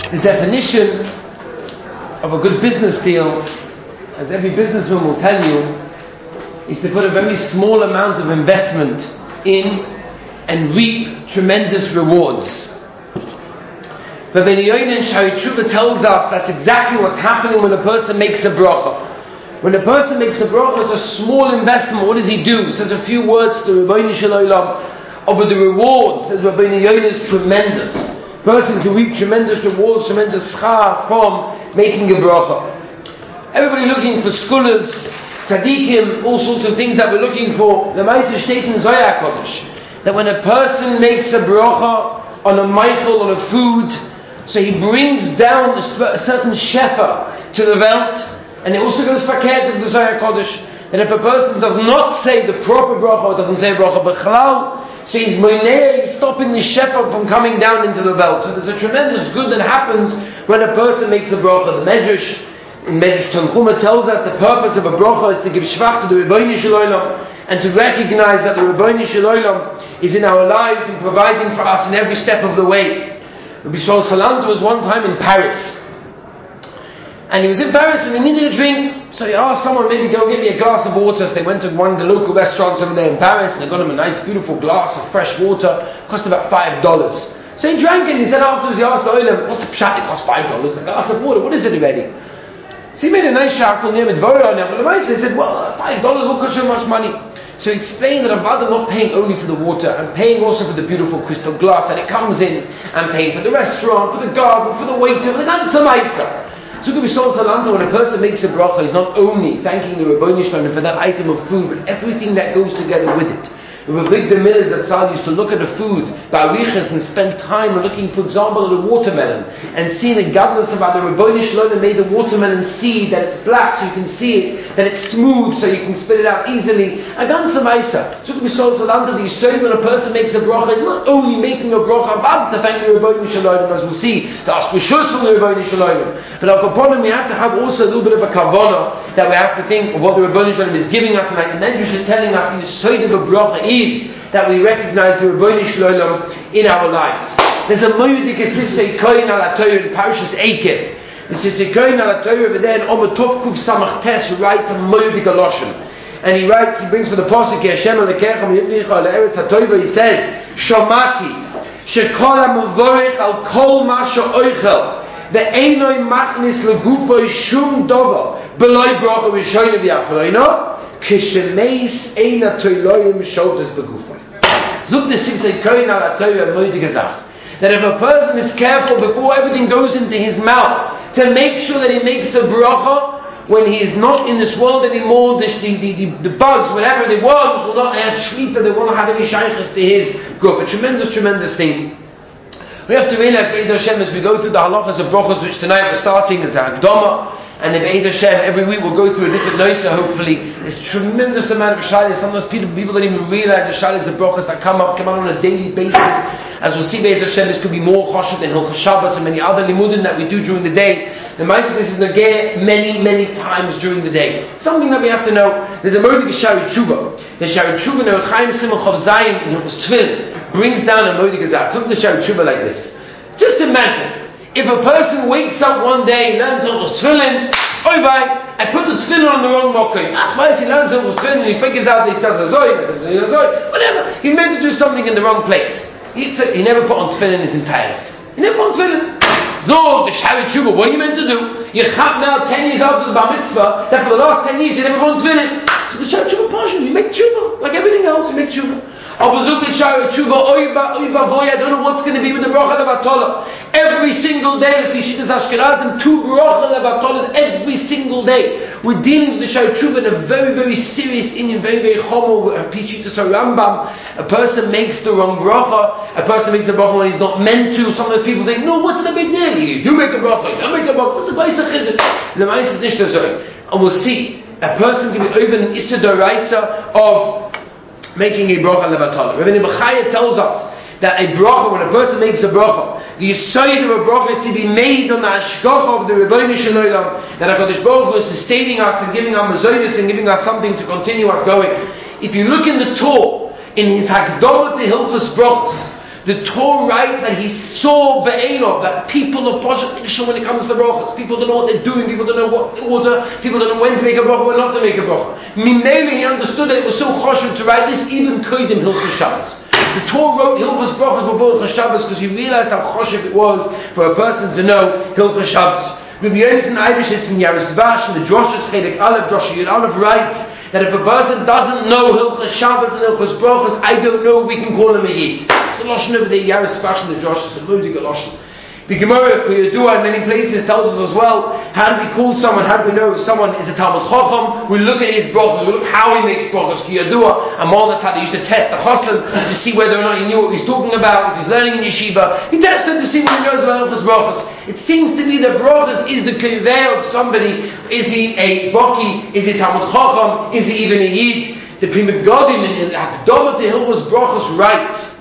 The definition of a good business deal, as every businessman will tell you, is to put a very small amount of investment in and reap tremendous rewards. Rabbeinu Yochanan Shari Tshuva tells us that's exactly what's happening when a person makes a bracha. When a person makes a bracha, it's a small investment. What does he do? He says a few words to the Rebbeinu Shalom, but the rewards, says Rabbeinu Yochanan, is tremendous. A person can reap tremendous rewards, tremendous schar from making a bracha. Everybody looking for scholars, tzaddikim, all sorts of things that we're looking for. The Ma'aseh steht in Zohar Kodesh that when a person makes a bracha on a meichel, on a food, so he brings down a certain shefa to the Welt, and it also goes fakert of the Zohar Kodesh, that if a person does not say the proper bracha, or doesn't say bracha b'chalal, so he's stopping the shefa from coming down into the Welt. So there's a tremendous good that happens when a person makes a bracha. The Medrash, in Medrash Tanchuma, tells us the purpose of a bracha is to give shvach to the Rebbeinu Shalom, and to recognize that the Rebbeinu Shalom is in our lives and providing for us in every step of the way. Rabbi Shmuel Salanter was one time in Paris, and he was in Paris and he needed a drink, so he asked someone, maybe go get me a glass of water. So they went to one of the local restaurants over there in Paris, and they got him a nice beautiful glass of fresh water. It cost about $5. So he drank it, and he said afterwards, he asked the owner, what's the pshat? It costs $5, a glass of water, what is it already? So he made a nice shackle near Midvora, and the Ma'aseh said, well, $5 will cost you much money. So he explained that I'm not paying only for the water, I'm paying also for the beautiful crystal glass that it comes in, I'm paying for the restaurant, for the garden, for the waiter, for the ganze Maisa. So when a person makes a bracha, he's not only thanking the Rebbeinu Shalom for that item of food, but everything that goes together with it. Rabbi Demir Zatzal used to look at the food, ba'arichas, and spend time looking, for example, at a watermelon, and seeing the godliness about the Rebbeinu Shalom made the watermelon seed, that it's black so you can see it, that it's smooth so you can spit it out easily. A ganze Maisa. So the Yisrael, when a person makes a bracha, he's not only making a bracha about to thank the Rebbeinu Shalom, as we'll see, to ask reshus from the Rebbeinu Shalom, but upon him we have to have also a little bit of a kavanah, that we have to think of what the Rebbeinu Shalom is giving us, and like the Medrash is telling us, the Yisrael of a bracha is that we recognize the Rebbeinu Shalom in our lives. There's a moedik sifsei koyin al Torah in Parashas Eikev. The sifsei koyin al Torah over there in Omer Tov Kuf Samach Tes, who writes a moedik aloshem, and he brings for the pasuk Hashem Elokecha mi'ivnicha al eretz haTorah. He says, Shomati shekol ha'mavorech al kol ma she'oichel ve'einoi machnis legufo shum dover beloi bracha rishonim v'achroino kishemeis eina toiloyim shotes begufo. Zuk the sifsei koyin al Torah moedik azach, that if a person is careful before everything goes into his mouth, to make sure that he makes a bracha when he is not in this world anymore, the bugs, whatever the worms, will not have shlita, they won't have any shaykhs to his group. A tremendous, tremendous thing. We have to realize, Be'ez Hashem, as we go through the halachas of brachas, which tonight we're starting as a Hakdama, and if Be'ez Hashem, every week we'll go through a different noisa, hopefully. There's tremendous amount of shalas. Sometimes people don't even realize the shalas of brachas that come out on a daily basis. As we'll see, Be'ez Hashem, this could be more chashuv than Hilchos Shabbos and many other limudim that we do during the day. The Ma'aseh, this is nageh many, many times during the day. Something that we have to know. There's a moedik Shari Tshuva. The Shari Tshuva, the Chaim Simon Chav Zayin in Hilchos Tefillin, brings down a moedik azat. Something the Shari Tshuva like this. Just imagine, if a person wakes up one day, learns Hilchos Tefillin, oy vay, I put the tefillin on the wrong mokai. He learns Hilchos Tefillin, he figures out that he does a zoy, whatever. He's meant to do something in the wrong place. He never put on tefillin his entire life. He never put on tefillin. Zog, the Shari Tshuva, what are you meant to do? You chap now 10 years after the Bar Mitzvah, that for the last 10 years you never put on tefillin. So the Shari Tshuva partial, you make tshuva. Like everything else, you make tshuva. Abuzuk the Shari Tshuva, oy voy, I don't know what's going to be with the bracha levatollah. Every single day, if you Ashkenazim, 2 bracha levatollah every single day. We're dealing with the Shari Tshuva in a very, very serious Indian, very, very homo, Pichitas Rambam. A person makes the wrong bracha, a person makes a bracha when he's not meant to. Some of the people think, no, what's the big deal? You do make a bracha, you don't make a bracha, what's the place of chiddush? The Ma'aseh is nicht so. And we'll see, a person can be over an Issa Doraisa of making a bracha levatollah. Rabbi Bechaya tells us that a bracha, when a person makes a bracha, the yisoid of a bracha is to be made on the hashgacha of the Rebbeinu Shalom, that HaKadosh Baruch Hu is sustaining us and giving us mazonos and giving us something to continue us going. If you look in the Torah, in his Hakdama to Hilchos Brachos, The Torah writes that he saw Be'elov, that people are Poshet Nishon when it comes to brachas. People don't know what they're doing, people don't know what order, people don't know when to make a bracha, when not to make a bracha. Mimele, he understood that it was so choshev to write this, even Kodim Hilchos Shabbos. The Torah wrote Hilchos Brachas before Hilchos Shabbos because he realized how choshev it was for a person to know Hilchos Shabbos. Rabbi Yonasan Eibeshitz in Yaris Dvash, in the Droshes Chelik Aleph, Drosha Yud Aleph writes that if a person doesn't know Hilchos Shabbos and Hilchos Brachas, I don't know if we can call him a Yid. It's a Lashon over there, Yaris Dvash in the Droshes, a loadig Lashon. The Gemara, Yudua, in many places tells us as well, how do we call someone, how do we know someone is a Talmud Chacham? We look at his brachas, we look how he makes brachas. Yudua, and that's how they used to test the Chassan to see whether or not he knew what he's talking about. If he's learning in yeshiva, he tested to see what he knows about his brachas. It seems to be that brachas is the kiveh of somebody. Is he a Baki? Is he Talmud Chacham? Is he even a Yid? The Pri Megadim in Hakdama to Hilchos Brachas writes,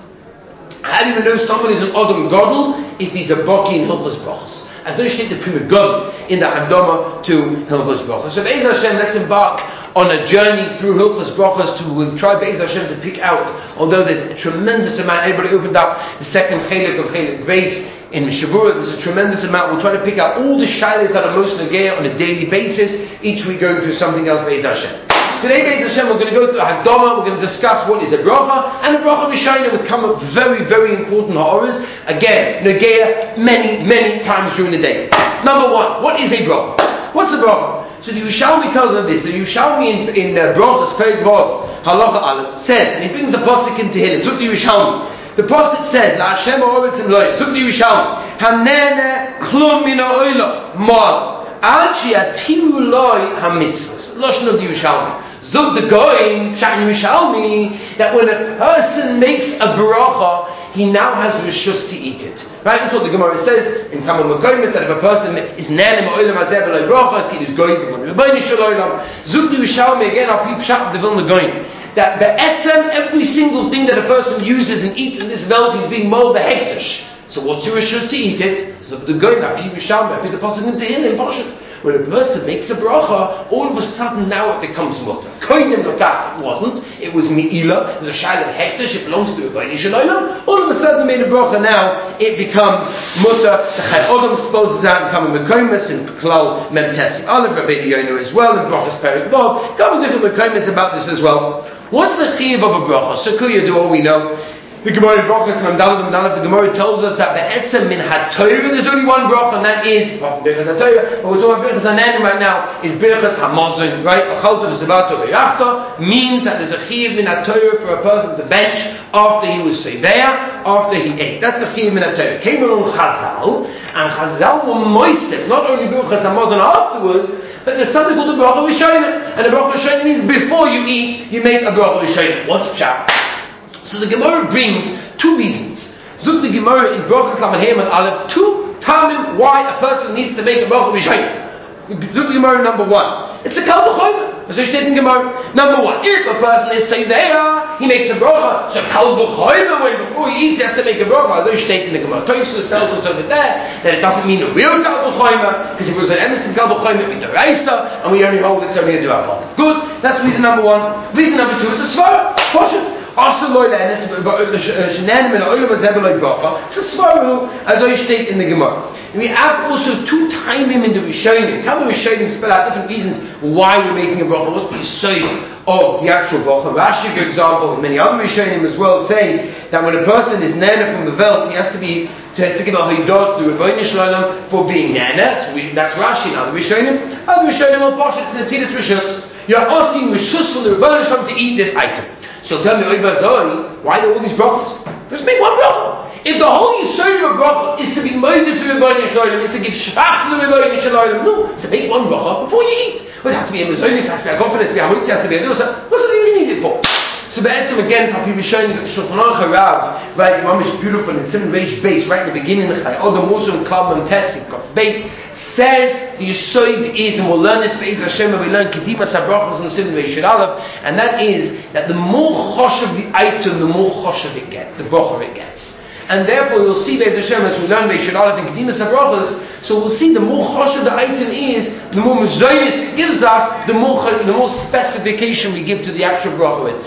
how do you know someone is an Adam Gadol if he's a Baki in Hilchos Brachas? As I state the Pri Megadim in the Hakdama to Hilchos Brachas. So Be'ez Hashem, let's embark on a journey through Hilchos Brachas we'll try Be'ez Hashem to pick out, although there's a tremendous amount. Everybody opened up the second Chelik of Chelik Beis in Mishavura. There's a tremendous amount. We'll try to pick out all the shaylas that are most negaya on a daily basis. Each week going through something else Be'ez Hashem. Today, Be'ez Hashem, we're going to go through a Hakdama, we're going to discuss what is a bracha, and a bracha Rishayna would come up very, very important ha'oras. Again, Negea, many, many times during the day. Number one, what is a bracha? What's a bracha? So the Yerushalmi tells us this. The Yerushalmi in Brachas, Perek Vav, Halacha Aleph, says, and he brings the pasuk in Tehillim. Zuk the Yerushalmi. The pasuk says, La Hashem ha'oretz imloy. Zuk the Yerushalmi. Hanene klum min ha'olam mal. Ad she'atimu loy ha'mitzvos. Lashon of the Yerushalmi. Zug the Goyim, Pshat Yerushalmi, that when a person makes a bracha, he now has rishus to eat it. Right? That's what the Gemara says in Kama Mekoyim, that if a person is nanim oilam hazeh v'loy bracha, it's his goyim from the Rebbeinu Shalom. Zug the Yerushalmi, again, our people Pshat the Vilna Goyim, that be'etzem, every single thing that a person uses and eats in this world, he's being mold the hektish. So what's your rishus to eat it? Zug the Goyim, our people Yerushalmi, the person in Tehillim, Pashat. When a person makes a bracha, all of a sudden now it becomes mutter. Koidim lokach, it wasn't. It was mi'ila. It was a shayla hektish. It belongs to a Rebbeinu Shalom. All of a sudden, made a bracha now, it becomes mutter. The Chai Odom disposes out and come in Mekoimus in Klal Mem Tessim Aleph, Rabbeinu Yonah as well, in Brachas Perek Vav. Couple different Mekoimus about this as well. What's the chiyuv of a bracha? So Kuya do all we know. The Gemara in Brachas Mamdalav, the Gemara tells us that be'etzem min ha-Torah, there's only one bracha, and that is Birchas ha-Torah. But we're talking about Birchas ha-Nanim right now, is Birchas ha-Mazon, right? Achalta v'sevato v'yachta means that there's a chiyuv min ha-Torah for a person to bench after he was seveya, after he ate. That's the chiyuv min ha-Torah. Came along Chazal, and Chazal were moisef, not only Birchas ha-Mazon afterwards, but there's something called a bracha Rishayna, and a bracha Rishayna means before you eat, you make a bracha Rishayna. What's pshat? So the Gemara brings two reasons. Zuk the Gemara in Brachas Lamed Hey and Aleph, two tamim why a person needs to make a bracha Rishayna. Zuk the Gemara number one. It's a kal v'chomer. As I stated in Gemara. Number one, if a person is seveya, he makes a bracha. So kal v'chomer, when before he eats, he has to make a bracha. As I stated in the Gemara. Toysus tells us over there that it doesn't mean a real kal v'chomer, because if it was an emes kal v'chomer, it would be deraisa, and we only hold it's only a du'afal. Good. That's reason number one. Reason number two is a svara. Portion. It's a svaru, as I state in the Gemara. And we have also two timing in the Rishonim. How the Rishonim spell out different reasons why we're making a bracha. What's the side of the actual bracha? Rashi, for example, and many other Rishonim as well say that when a person is nana from the Welt, he has to give a haydot to the Rebbeinu Shalom for being nana. So that's Rashi. Now the Rishonim, other Rishonim will posh it to the Tidas Rishus. You're asking Rishus from the Rebbeinu Shalom to eat this item. So tell me, why are there all these brachas? Just make one bracha. If the whole yisod of bracha is to be molded to Rebbeinu Shalom, is to give shvach to Rebbeinu Shalom, no, so make one bracha before you eat. Well, it has to be a mezonis, it has to be a confidence, it has to be a dosa. What's it you need it for? So be'etzem again, how people showing that the Shulchan Aruch Harav writes, Mamish beautiful in Simon Reish base, right in the beginning, the Chai Odom also in Klal Mem Tessim base, says the Yesod is, and we'll learn this Be'ez Hashem, and we learn Kedimas HaBrachos and Simon Reish Aleph, and that is that the more choshev the item, the more choshev it gets, the bracha it gets. And therefore you'll see Be'ez Hashem as we learn Reish Aleph and Kedimas HaBrachos, so we'll see the more choshev the item is, the more mezonis it gives us, the more specification we give to the actual bracha itself.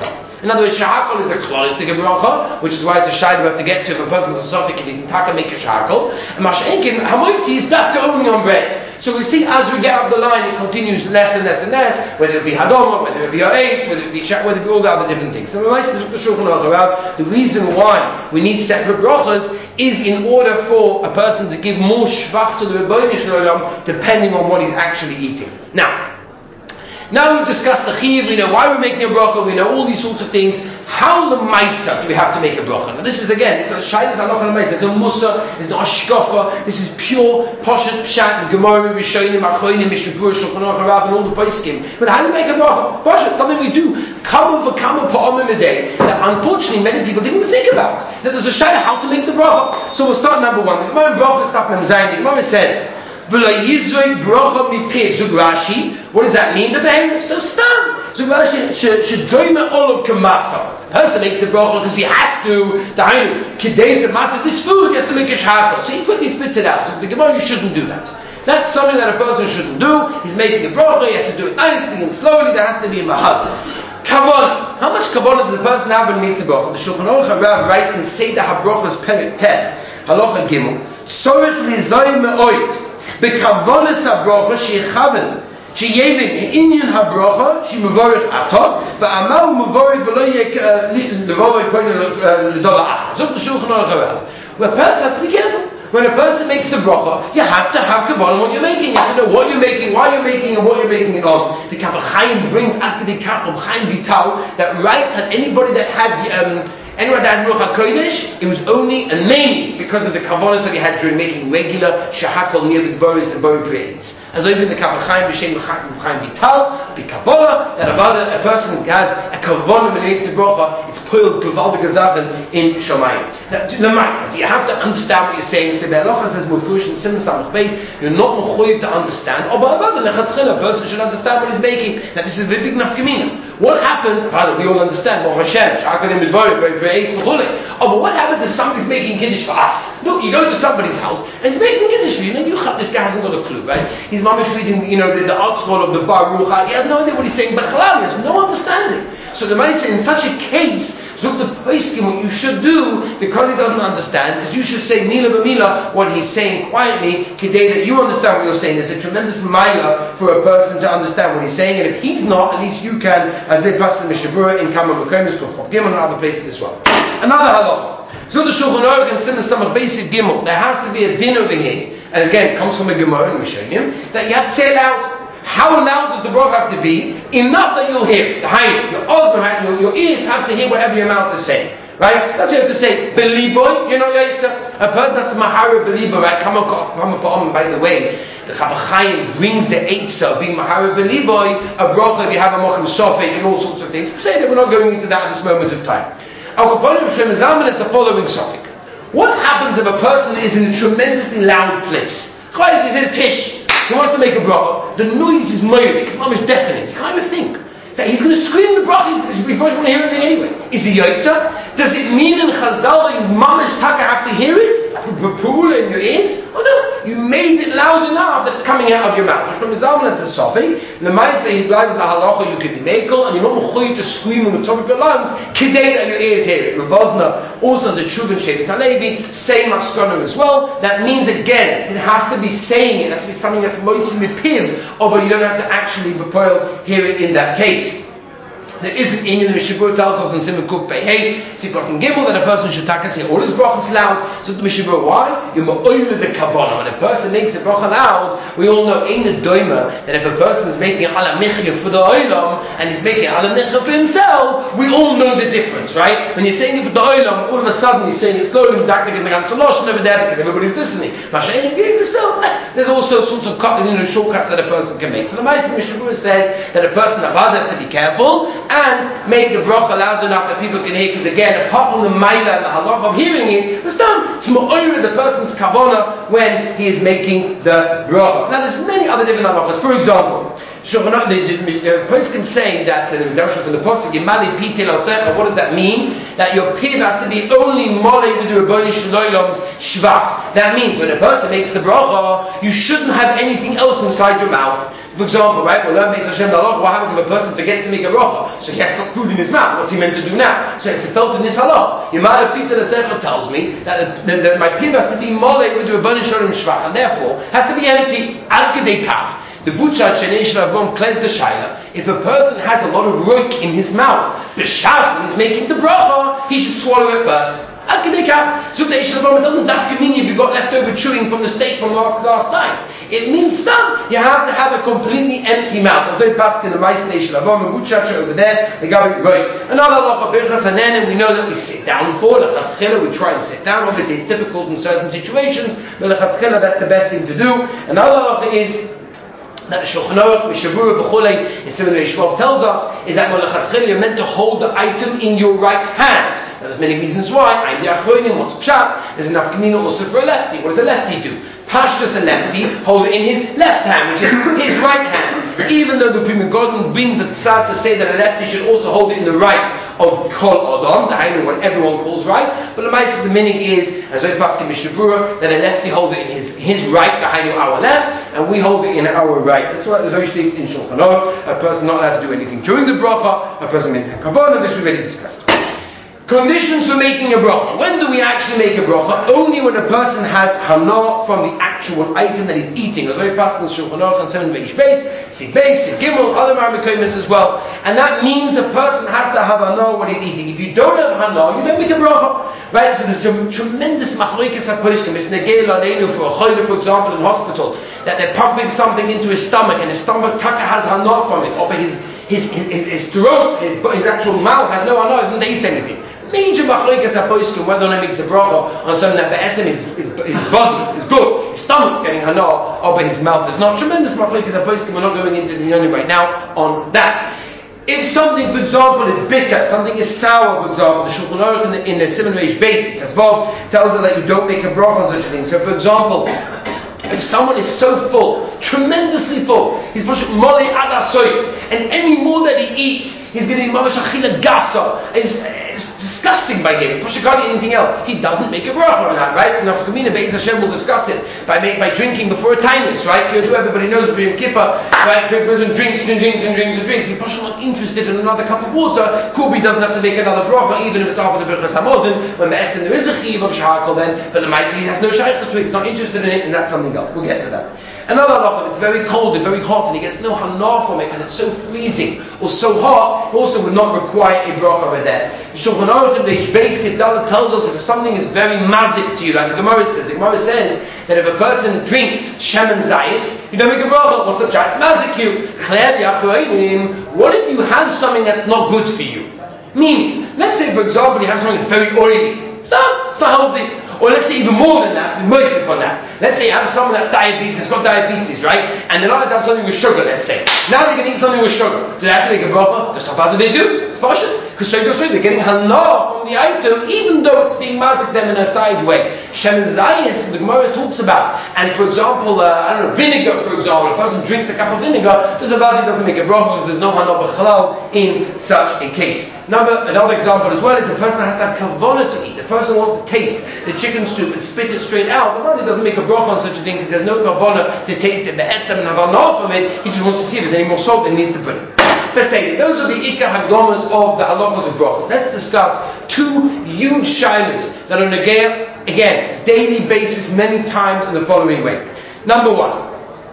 In other words, shahakol is a chloristic bracha, which is why it's a shayla we have to get to if a person's a suffix and he can taka make a shahakol. And masha'enkin, hamoiti is dafka only on bread. So we see as we get up the line, it continues less and less and less, whether it be hadoma, whether it be ha'etz, whether it be all the other different things. So the reason why we need separate brachas is in order for a person to give more shvach to the Rebbeinu Shalom depending on what he's actually eating. Now we've discussed the chiyuv, we know why we're making a bracha, we know all these sorts of things. How the maisa do we have to make a bracha? Now this is again, it's a shaylas halacha l'maisa. There's no musa, there's no ashkafa. This is pure poshet pshat and gemara, rishonim, achonim, mishnebur, shulchan aruch, Rav, and all the poskim. But how do we make a bracha? Poshet, something we do. Kama v'kama pa'amim a day. That unfortunately many people didn't even think about. That there's a shayla how to make the bracha. So we'll start number one. The Gemara bracha stuff Mem Zayin. The Gemara says, Rashi. What does that mean? The behemoth still stand. So Rashi should doime all of kamasa. Person makes a bracha because he has to. Dainu kidei to matzah this food. He has to make a shahakol. So he quickly spits it out. So the Gemara, you shouldn't do that. That's something that a person shouldn't do. He's making a bracha. He has to do it nicely and slowly. There has to be a mahal. Kavanah. How much kavanah does the person have when he makes the bracha? The Shulchan Aruch Rav writes in Seder HaBrachos Perek Tes Halacha Gimel. Sorech lizoy me'oid. Bekavonas habracha shechaven sheyevin inyan habracha she mevorich ato va'amal mevorich v'lo yek levorich l'dola achas. So the Shulchan Aruch Rav. Well, a person has to be careful. When a person makes the bracha, you have to have kavanah on what you're making. You have to know what you're making, why you're making, and what you're making it on. The Kaf HaChaim brings after the Kaf of Chaim Vital that writes that anybody that had anyone that had Ruach HaKodesh, it was only and mainly because of the kavanas that he had during making regular shahakol near the dvoris and bori creates. As even the Kaf HaChaim B'Shem Chaim Vital, the Kabbalah, that a person has a kavanah when he makes the bracha, it's poiled gewaldige Sachen in Shamayim. Now, you have to understand what you're saying. The Be'alocha says Mufush and Simon Samach Beis, you're not mechuyev to understand. A person should understand what he's making. Now this is a very big nafkamina. What happens? We all understand. But what happens if somebody's making kiddush for us? Look, you go to somebody's house and he's making kiddush for you, and this guy hasn't got a clue, right? He's mamish reading, the article of the Bar Rucha. He has no idea what he's saying. But he has no understanding. So the Maisa, in such a case, so the Poskim, what you should do, because he doesn't understand, is you should say Mila B'Mila, what he's saying quietly, Kidei, that you understand what you're saying. There's a tremendous mila for a person to understand what he's saying, and if he's not, at least you can, as they pass in Mishabura, in Kama B'Komis, Gimel, and other places as well. Another halacha. So the Shulchan Aruch and Simon Samach basic Gimel, there has to be a din over here, and again, it comes from a Gemara in Rishonim, that you have to say it out. How loud does the bracha have to be? Enough that you'll hear it. Your ears have to hear whatever your mouth is saying. Right? That's what you have to say. Beliboy, a person that's mahara beliboy, right? Come on, by the way, the Kaf HaChaim brings the eitzah of being mahara beliboy, a bracha if you have a mokum sofek and all sorts of things. Say that we're not going into that at this moment of time. Our component of Shem Zalman is the following sofek. What happens if a person is in a tremendously loud place? Chayes is in a tish. He wants to make a bracha. The noise is moilik. It's almost deafening. You can't even think. So he's going to scream the bracha. We probably won't hear anything anyway. Is he yotza? Does it mean in Chazal that you mamish taka have to hear it? Pupula in your ears? Oh no. You made it loud enough that it's coming out of your mouth. Which from Zalman is a sofik. The Maisa he drives the halacha you could be makel and you're not mechuyev to scream on the top of your lungs. Kidei that your ears hear it. Ravazna also has a Shuvin Shevet Halevi. Same Maskonu as well. That means again it has to be saying it. It has to be something that's moitzim mipiv. Although you don't have to actually hear it in that case. There is an Inyan, the Mishabur tells us in Simon Kuf Pei Hey, Sifrat and Gimel, that a person should say all his brachas loud. So the Mishabur, why? You're ma'oy with the kavanah. When a person makes a bracha loud, we all know in the doima that if a person is making ala michya for the olam and he's making ala michya for himself, we all know the difference, right? When you're saying it for the olam, all of a sudden you're saying it slowly, over there because everybody's listening. There's also sorts of shortcuts that a person can make. So the Ma'aseh Mishabur says that a person has to be careful and make the bracha loud enough that people can hear, because again, apart from the maila and the halach of hearing it, it's done. It's mo'oyer the person's kavanah when he is making the bracha. Now there's many other different halachas. For example, the poskim say that in the Darshan from the Pasuk, Yimali Pitil Al-Secha, what does that mean? That your piv has to be only molei with the Rebbeinu Shalom's shvach. That means when a person makes the bracha, you shouldn't have anything else inside your mouth. For example, right, we'll learn Beis Hashem Halach, what happens if a person forgets to make a bracha? So he has to put food in his mouth. What's he meant to do now? So it's felt in this halach. Yemada Pita Sefer tells me that my piv has to be mole with the Rebbeinu Shalom Shvach, and therefore has to be empty. Ad Kedei Kach. The Butchar Shenei Shlavon cleanse the Shaila. If a person has a lot of roik in his mouth, B'shas, when he's making the bracha, he should swallow it first. Ad Kedei Kach. So the Shlavon, it doesn't dafka mean if you've got leftover chewing from the steak from last night. It means stuff. You have to have a completely empty mouth. As I passed in the Ma'is Nation of Buchacha over there, they got it right. Another law of Birchas Hanen, we know that we sit down for Lechatchila. We try and sit down. Obviously, it's difficult in certain situations, but Lechatchila, that's the best thing to do. Another law is that the Shulchan Aruch, Mishavura, B'chulei, in Simon Reish 12 tells us is that Lechatchila, you're meant to hold the item in your right hand. Now, there's many reasons why. What's pshat? There's enough kamina also for a lefty. What does a lefty do? Pashtus a lefty, hold it in his left hand, which is his right hand. Even though the Pri Megadim brings a tzad to say that a lefty should also hold it in the right of Kol Adam, the Hainu, what everyone calls right. But the Ma'aseh, the meaning is, as I pass in Mishnah, that a lefty holds it in his right, the Hainu, our left, and we hold it in our right. That's why there's actually in Shulchan Aruch, a person not allowed to do anything during the bracha, a person may make kavanah, this we already discussed. Conditions for making a bracha. When do we actually make a bracha? Only when a person has hana from the actual item that he's eating. As I passed in Shulchan Aruch on 7 Reish Beis, Sid Beis, Sid Gimel, other Marmikomis as well. And that means a person has to have hana what he's eating. If you don't have hana, you don't make a bracha. Right? So there's a tremendous machlokes haposkim. It's negel aleinu for a choyle, for example, in hospital, that they're pumping something into his stomach, and his stomach taka has hana from it, or his throat, his actual mouth has no hana, doesn't taste anything. Major machlokes haposkim, whether or not he makes a bracha on something that be'etzem his body, his good, his stomach's getting hana, or his mouth is not. Tremendous machlokes haposkim. We're not going into the yoni right now on that. If something, for example, is bitter, something is sour, for example, the Shulchan Aruch in the Simon Reish Beis, tells us that you don't make a bracha on such a thing. So, for example, if someone is so full, tremendously full, he's pushing mole adasoy, and any more that he eats, he's getting mamash achila gasa. It's disgusting by him. Pushing can't eat anything else. He doesn't make a bracha on that, right? So now, Kamina Beis Hashem will discuss it by drinking before a tinus, right? Everybody knows for Yom Kippur, right? The person drinks. He's not interested in another cup of water. Kubi doesn't have to make another bracha, even if it's after the Birchas Hamazon. When the Etzem there is a chiv of shahakol then, but the Ma'aseh has no shaykhus to it. He's not interested in it, and that's something else. We'll get to that. Another halacha, if it's very cold and very hot and he gets no hana from it because it's so freezing or so hot, he also would not require a bracha over there. Shulchan Aruch in Reish Beis tells us if something is very mazik to you, like the Gemara says that if a person drinks shemen zayis, you don't make a bracha. What's the chat? It's mazik you. What if you have something that's not good for you? Meaning, let's say for example you have something that's very oily. It's not healthy. Or let's say even more than that, merciful on that. Let's say you have someone that's diabetes, got diabetes, right? And they're not allowed to have something with sugar, let's say. Now they can eat something with sugar. Do they have to make a bracha? How do they do? It's partial. Because they're getting hana from the item, even though it's being mazik them in a side way. Shemen zayis, the Gemara talks about. And for example, vinegar, for example. A person drinks a cup of vinegar, he doesn't make a bracha because there's no hana b'chalal in such a case. Another example as well is a person has to have kavanah to eat. The person wants to taste the chicken soup and spit it straight out. The man doesn't make a bracha on such a thing because there's no kavanah to taste it, be'etzem and have hana from it. He just wants to see if there's any more salt and needs to put it. Let's say those are the ikar hagdomas of the halachas of bracha. Let's discuss two huge shilas that are negaya, again, daily basis, many times in the following way. Number one,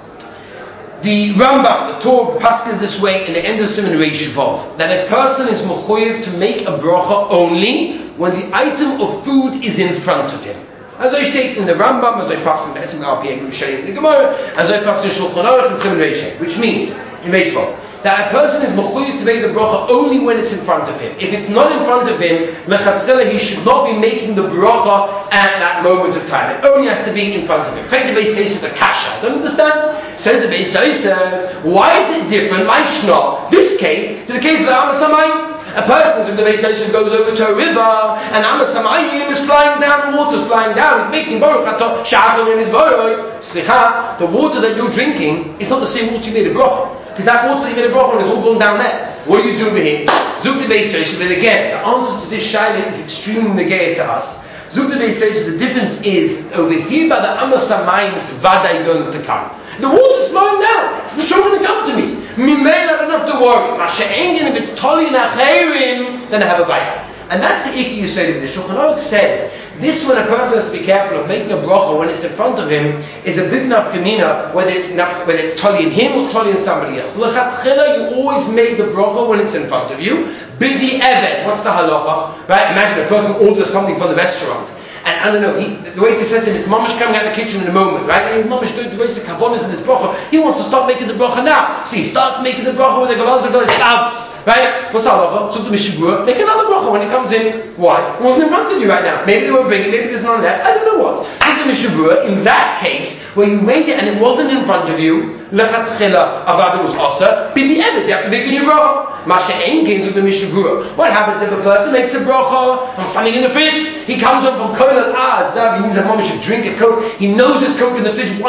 the Rambam, the Torah, passes this way in the end of Simon Reish Vav, that a person is mechuyev to make a bracha only when the item of food is in front of him. As I state in the Rambam, as I pass in the RPA, in the Gemara, as I pass in Shulchan Aruch and Simon Reish, which means in Reish Vav, that a person is mechuyev to make the bracha only when it's in front of him. If it's not in front of him, lechatchila, he should not be making the bracha at that moment of time. It only has to be in front of him. Frank the Beis says the kasha. Don't understand? Says the Beis says, why is it different? My shna, this case, to the case of the Amos Hamayim. A person from the Beis Yosef goes over to a river, and Amos Hamayim is flying down, the water's flying down, he's making baruch atah, sha'akol in his voroi. Slicha, the water that you're drinking is not the same water you made a bracha. Because that water that you made a bracha on is all gone down there. What do you do over here? Zuk the Beis Yosef, but again, the answer to this shaila is extremely negaya to us. Zuk the Beis Yosef, the difference is over here by the Amos Hamayim, it's Vadai going to come. The water's flowing down. It's the children to come to me. Mimela, I don't have to worry. If it's Toli Nachayrim, then I have a bite. And that's the Ikki you say. The Shulchan Aruch says, this when a person has to be careful of making a bracha when it's in front of him is a big nafkamina, whether it's Toli in him or Toli in somebody else. L'chatchila, you always make the bracha when it's in front of you. Bidi Eved, what's the halacha? Right? Imagine a person orders something from the restaurant. And I don't know, the waiter said to him, it's mamash coming out of the kitchen in a moment, right? And his mamash going to raise the kavonas in his bracha. He wants to start making the bracha now. So he starts making the bracha with the kavonas that goes Shabbos. Right? What's halacha? So to Mishabura, make another bracha when it comes in. Why? It wasn't in front of you right now. Maybe they won't bring it, maybe there's none left. I don't know what. So to Mishabura, in that case, when you made it and it wasn't in front of you, lechatchila avada was asa, bidi evid, you have to make a new bracha. Masha ein gains with the Mishavura. What happens if a person makes a bracha from standing in the fridge? He comes up from Kohen al-Az, now he needs a moment to drink a Coke. He knows his Coke in the fridge 100%.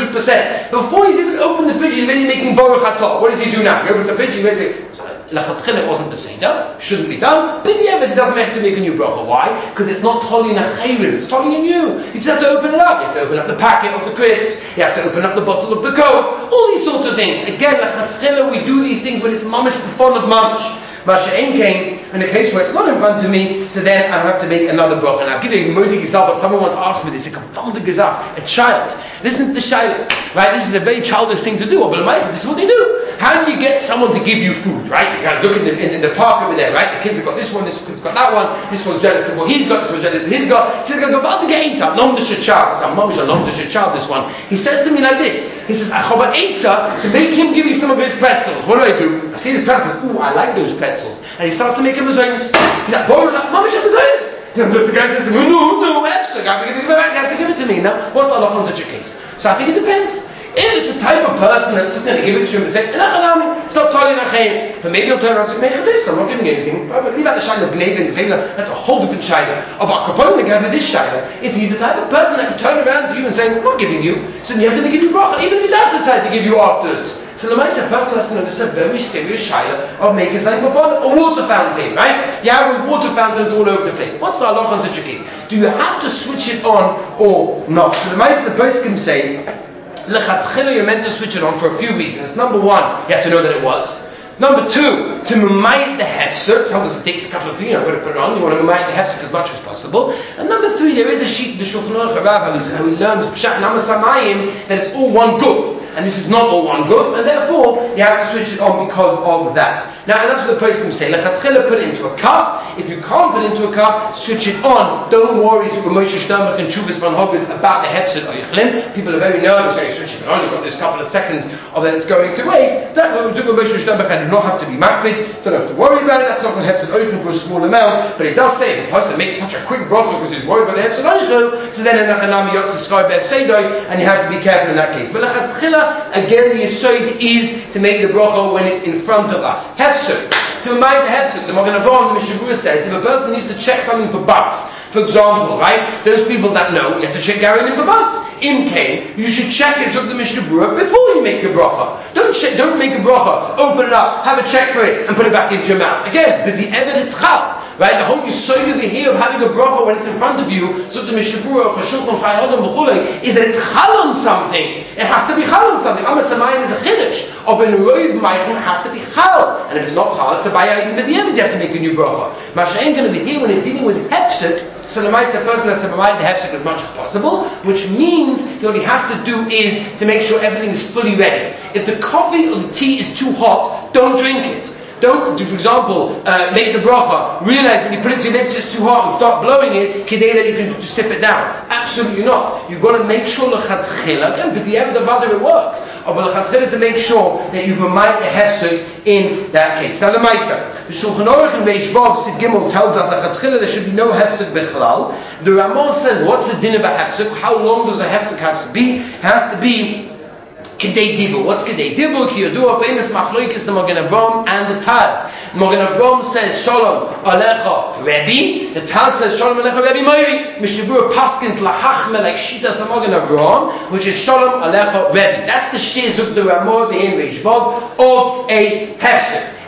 Before he's even opened the fridge, he's already making Baruch Atah. What does he do now? He opens the fridge, he makes it. Lachatchila wasn't the Seder, shouldn't be done. But yeah, but it doesn't have to make a new bracha. Why? Because it's not Toli Nachayrim, it's Toli in you. You just have to open it up. You have to open up the packet of the crisps. You have to open up the bottle of the Coke. All these sorts of things. Again, Lachatchila, we do these things when it's mamish the fun of mamish. Masha Ein came in a case where it's not in front of me, so then I have to make another bracha. And I'll give you a modig example. Someone once asked me this, a confounded gazaf, a child. Listen to the shaila, right? This is a very childish thing to do. But this is what they do. How do you get someone to give you food, right? You gotta look in the park over there, right? The kids have got this one, this kid's got that one, this one's jealous of what he's got, this one's jealous of he's got. He's going to go about to get Eitzah, long dishur child. Some mom is a long dishur child, this one. He says to me like this. He says, I have an Eitzah to make him give me some of his pretzels. What do? I see his pretzels. Ooh, I like those pretzels. And he starts to make him mezainis. He's like, boy, mom is a mezainis. The guy says to me, no, extra. You have to give it to me. Now, what's the halacha on such a case? So I think it depends. If it's a type of person that's just going to give it to him and say, it's not Toli Nachayim, but maybe he'll turn around and say, I'm not giving anything. But leave out the Shaila Bnei Ben Zayla, that's a whole different Shaila. About Kaponim, the guy with this Shaila, if he's the type of person that can turn around to you and say, I'm not giving you, so then you have to give you bracha, even if he does decide to give you afterwards. So the Lamaisa person has to know this is a very serious Shaila of making something for a water fountain, right? You have water fountains all over the place. What's the halacha on such a case? Do you have to switch it on or not? So the Lamaisa person can say, L'chatchila, you're meant to switch it on for a few reasons. Number one, you have to know that it works. Number two, to mamayit the hefsek. Sometimes it takes a couple of, I'm going to put it on. You want to mamayit the hefsek as much as possible. And number three, there is a sheet in the Shulchan Aruch how he learns Pshat and Amos Hamayim that it's all one guf. And this is not all one guf, and therefore you have to switch it on because of that. Now, and that's what the person can say. L'chatchila, put it into a cup. If you can't put it into a cup, switch it on. Don't worry, Super Moshe Sternbach and Chuvas van Hobbes about the hefsek or yichlim. People are very nervous saying, switch it on. You've got this couple of seconds of that it's going to waste. That Super Moshe Sternbach do not have to be makpid. Don't have to worry about it. That's not going to hefsek open for a small amount. But it does say if a person makes such a quick bracha because he's worried about the hefsek open, so then Nachanami Yotze Sky Be'ef Seidoi, and you have to be careful in that case. But l'chatchila, again, the yesod is to make the bracha when it's in front of us. Hefsek. To remind the hefsek, the Magen Avraham, the Mishabura says, if a person needs to check something for bugs, for example, right, those people that know, you have to check Garin for bugs. In Cain, you should check it of the Mishabura before you make a bracha. Don't make a bracha, open it up, have a check for it, and put it back into your mouth. Again, but the evidence chal. Right, the whole yesod over here of having a bracha when it's in front of you, so the Mishabura or Shulchan Chai Adam v'chulei, is that it's chal on something. It has to be chal on something. Amos Hamayim is a chiddush of an roiv ma'ichin has to be chal, and if it's not chal, it's a bayah even b'diavad. You have to make a new bracha. Masha ain't going to be here when it's dealing with hefsek. So the person has to provide the hefsek as much as possible, which means what he has to do is to make sure everything is fully ready. If the coffee or the tea is too hot, don't drink it. Don't, for example, make the bracha. Realize when you put it to your lips it's too hot and start blowing it, kidei that you can sip it down. Absolutely not. You've got to make sure l'chatchila, again, but the evidence of other it works. But l'chatchila to make sure that you've reminded the hefsek in that case. Now the Ma'aser, the Shulchan Aruch in Reish Vav Sid Gimel tells us l'chatchila there should be no hefsek bechlal. The Ramah says, what's the din of a hefsek? How long does a hefsek have to be? It has to be Kedei Dibur. What's Kedei Dibur? Ki Yodua, famous machlokes the Magen Avraham and the Taz. Magen Avraham says Shalom Alecha Rebbe. The Taz says Shalom Alecha Rebbe Moiri. Mishnebura Paskins Lahachme like Shitas the Magen Avraham, which is Shalom Alecha Rebbe. That's the Shizuk the Ramah the in Reish Vav of a hefsek.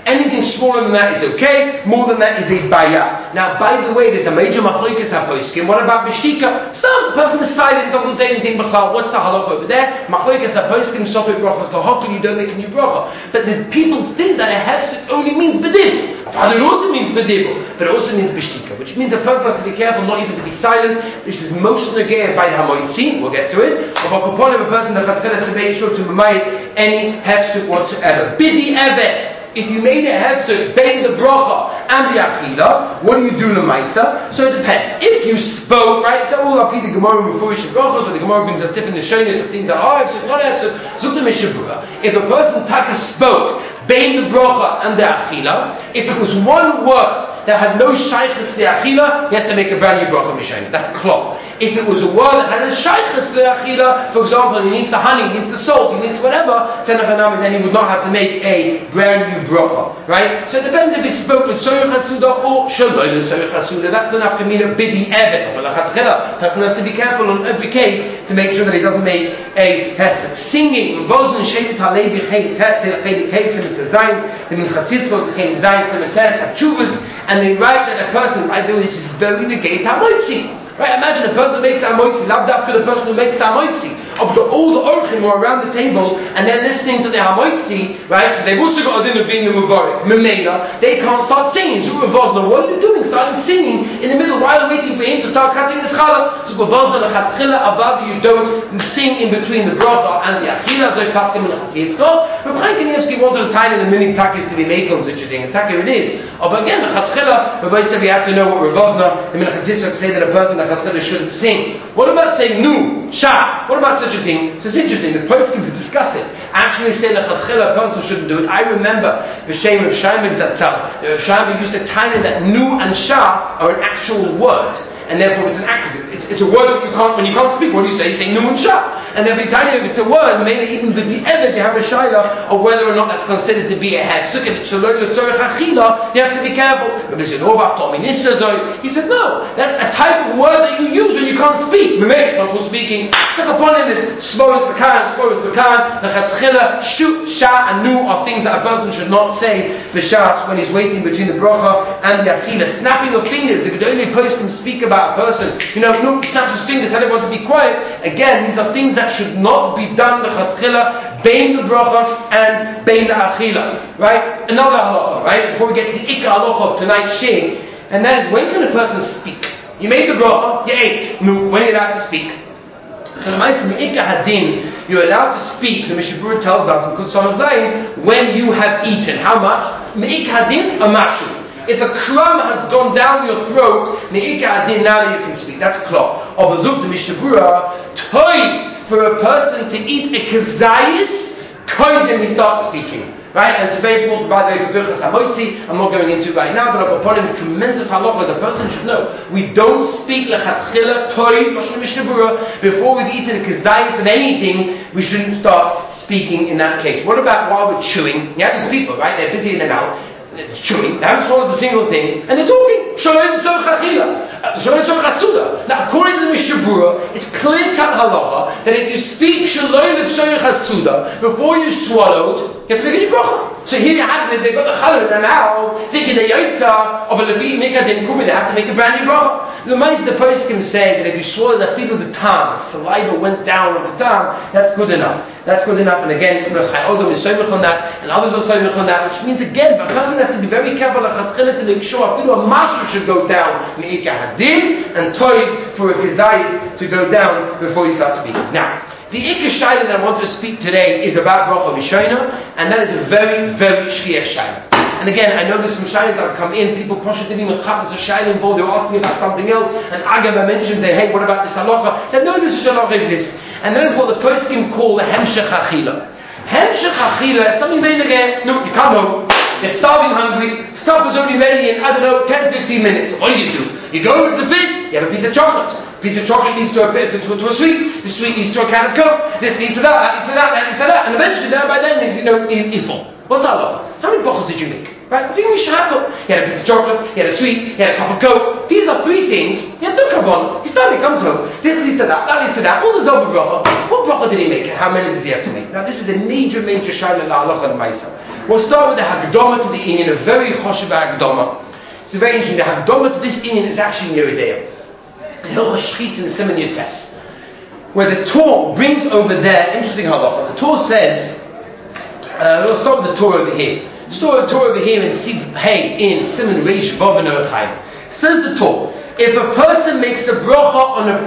Anything smaller than that is okay, more than that is a baya. Now, by the way, there's a major machlokes haposkim. What about b'shtika? Some person is silent, doesn't say anything b'chal. What's the halacha over there? Machlokes haposkim, sofik brachas, hopefully you don't make a new bracha. But the people think that a hefsek only means b'dibur. It also means b'dibur, but it also means b'shtika, which means a person has to be careful not even to be silent. This is most negayah by the hamoitzi. We'll get to it. But upon a person that has to make sure to remind any hefsek whatsoever. Bidi evet. If you made a hefsek between the bracha and the achila, what do you do l'maisa? So it depends. If you spoke, right? So all up the Gemara Mefurish brachos, but the Gemara brings us different nishonis of things that are hefsek, not hefsek. Zukta mishabura. If a person spoke between the bracha and the achila, if it was one word that had no shaykhus to the achila, he has to make a brand new bracha mishayna. That's klop. If it was a word that had a shaykhus to the achila, for example, he needs the honey, he needs the salt, he needs whatever, then he would not have to make a brand new bracha, right? So it depends if he spoke with soyach hasuda or shaloi with soyach hasuda. That's the nafkamina bidi evet. But the person has to be careful on every case to make sure that he doesn't make a hesed. Singing, vozn shevet halevi chelik hesed zayin, the min chasitzvot chelik zayin semetes have chuvas. And they write that a person, by the way, this is very negate hamoitzi. Right? Imagine a person makes hamoitzi, lav dafka the person who makes hamoitzi. Of all the orchim who are around the table and they're listening to the hamoitzi, right? So they've also got a din of being a mubarak. Memela, they can't start singing. Zura Vosna, what are you doing? Starting singing in the middle while waiting for him to start cutting his challah. So Vosna lechatchila avadu, you don't sing in between the bracha and the achila. Zoy paskim in the chasitzko. But Chaim Kanievsky wanted a time in the minute takis to be made on such a thing. And takir it is. But again, the chatchila, Rabbi said we have to know what Ravosna, the minute chasitzko say that a person like chatchila shouldn't sing. What about saying nu, sha? What about such a thing? So it's interesting, the poskim who discuss it actually say that a person shouldn't do it. I remember the shame of Shaimek Zatzal. The Shaimek used to tie in that nu and sha are an actual word. And therefore it's an accident. It's a word that when you can't speak, what do you say? You say nu and sha. And therefore if it's a word, maybe even the ever you have a shaila of whether or not that's considered to be a hefsek. If it's shaloi l'tzorech achila, you have to be careful. He said, no, that's a type of word that you use when you can't speak. It's not for speaking. So upon him is slow as pekan, the chatzchila, shu, sha, and nu are things that a person should not say b'shas when he's waiting between the bracha and the achila. Snapping of fingers, the Gedolei Poskim speak about a person, no, snaps his fingers, tell everyone to be quiet. Again, these are things that should not be done, the chatchila, bein the bracha and bein the achila. Right? Another halacha, right? Before we get to the ikka halacha of tonight's shing, and that is, when can a person speak? You made the bracha, you ate. No, when are you allowed to speak? So the Ma'aseh Me'ikah Hadin, you're allowed to speak, the Mishnah Berurah tells us in Kutz Samach Zayin, when you have eaten. How much? Me'ikah Hadin, a mashu. If a crumb has gone down your throat, me'ikah adin, now you can speak. That's klop. Of a zuk, the Mishnah Berurah, toy for a person to eat a kazayis, koydem he starts speaking. Right? And it's very important, by the way, for Birchas HaMoitzi. I'm not going into it right now, but I've got a tremendous halachah as a person should know. We don't speak lechatchila, toy, Mishnah Berurah, before we've eaten a kazayis of anything. We shouldn't start speaking in that case. What about while we're chewing? You have these people, right? They're busy in their mouth. It's chewing, they haven't swallowed a single thing, and they're talking. Now, according to the Mishnah Berurah, it's clear-cut halacha that if you speak shaloi l'tzoyich hasuda before you swallowed, you have to make a new bracha. So here you have it, they've got the challah in their mouth, thinking they're yotza, or lefi mikadim kumi, they have to make a brand new bracha. The poskim say that if you swallow the feet of the tongue, saliva went down on the tongue, that's good enough. That's good enough. And again, Chai Odom is soymech on that, and others are soymech on that, which means again, a person has to be very careful to make sure a mashu should go down, me'ikah hadin, and toiv for a kizayis to go down before you start speaking. Now, the ikka shayla that I want to speak today is about bracha mishayna, and that is a very, very shviach shayla. And again, I know there's some shaylas that have come in, people poshetim and there's a shayla involved, they were asking about something else, and Agaba mentioned that, hey, what about this halacha? They know this halacha exists. And that is what the poskim call the hemshech achila. Hemshech achila is something made again, no, you come home, you're starving hungry, supper's only ready in, 10, 15 minutes. What do? You go over to the fridge, you have a piece of chocolate. A piece of chocolate leads to a sweet, the sweet leads to a can of Coke, this leads to that leads to that, that leads to that, and eventually there by then he's full. What's that halacha? How many brachos did you make? Right? What do you mean shahakol? You had a piece of chocolate, you had a sweet, you had a cup of Coke. These are three things. You had no kavon. His family comes home. This leads to that leads to that. All the Zohar bracha. What bracha did he make? And how many does he have to make? Now this is a major shayla in the halacha and ma'isa. We'll start with the Hagdama to the Inyan, a very choshev Hagdama. It's very interesting. The Hagdama to this Inyan is actually in Yeridea. In Hilchos Shchita in Siman Yutes, where the Torah brings over there, interesting halacha. The Torah says, we'll start with the Torah over here. The Torah over here in Siv Hey in Siman Reish Vav and Orechaim. Says the Torah, if a person makes a bracha on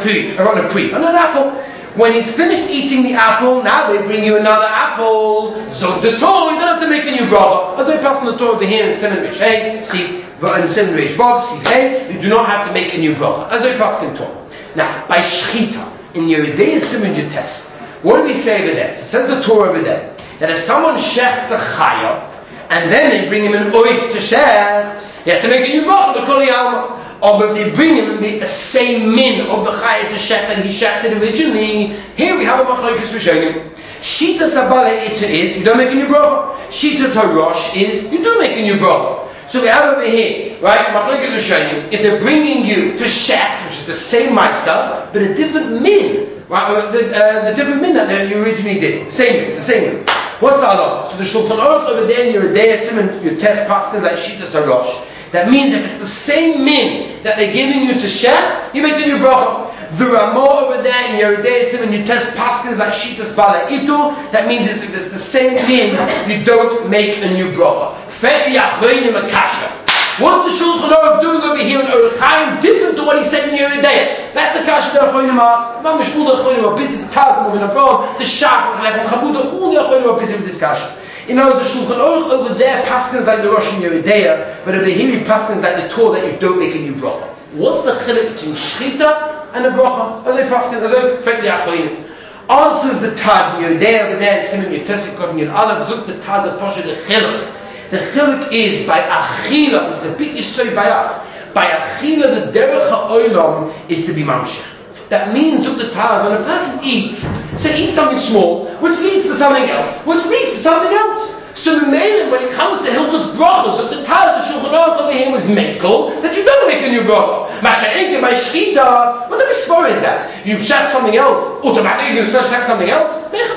an apple, when he's finished eating the apple, now they bring you another apple. So the Torah, you don't have to make a new bracha. As I pass on the Torah over here in Siman Reish Hey, and Siman Reish Vav, Siv Hey, you do not have to make a new bracha. As I pass on the Torah. Now, by Shchita, in Yeridei Siman Yutes, what do we say over there? So says the Torah over there, that if someone shechts a chaya, and then they bring him an oif to shecht, he has to make a new bracha, the Kol Yalma. Or if they bring him the same min of the chaya to shecht that he shechted originally, here we have a machlokes rishonim. Shitas habala ita is, you don't make a new bracha. Shitas harosh is, you do make a new bracha. So we have over here, right, machlokes rishonim, if they're bringing you to shecht, which is the same mitzvah, but a different min, right, the different min that you originally did, the same min. What's the halacha? So the Shulchan Aruch over there in Yeridei Siman Yutes passes like shitas harosh. That means if it's the same min that they're giving you to shech, you make a new bracha. The Ramah over there in Yeridei Siman Yutes passes like shitas bala itu. That means if it's the same min, you don't make a new bracha. Feti achreinim akasha. What's the Shulchan Aruch doing over here in Orechaim different to what he said in Yeridei? That's the kasha that achreinim asked. Mam mishmul the achreinim are busy with Talmud, with Nafram, the Shach, with Lechon Chabuda, all the achreinim are busy with this kasha. You know, the Shulchan Aruch over there paskins like the Rosh in Yeridea, but over here he paskins like the Torah that you don't make a new bracha. What's the chilek between shchita and the bracha? As they paskins, as they fek the achroinim. Answers the Taz in Yeridea over there in Siman Yutes Kot Yud Aleph zuk the Taz of Poshe the chilek. The chilek is by achila. This is a big issue by us. By achila, the derech ha'olam is to be mamshech. That means, look the Taz, when a person eats, say eats something small, which leads to something else, which leads to something else. So when it comes to Hilchos brachos, look the Taz, the Shulchan Aruch over here was mekel, that you don't make a new bracha. Masha'enke by shchita, what type of story is that? You've shot something else, automatically you shot something else?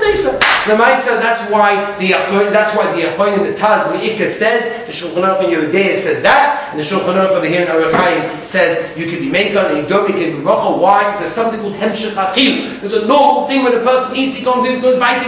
The Maisa, that's why the Achroin in the Taz, the Ikka says, the Shulchan Aruch in Yeridea says that, and the Shulchan Aruch over here in Orechaim says you can be mekel and you don't make a bracha. Why? Because there's something called hemshech achil. There's a normal thing when a person eats, he goes biting.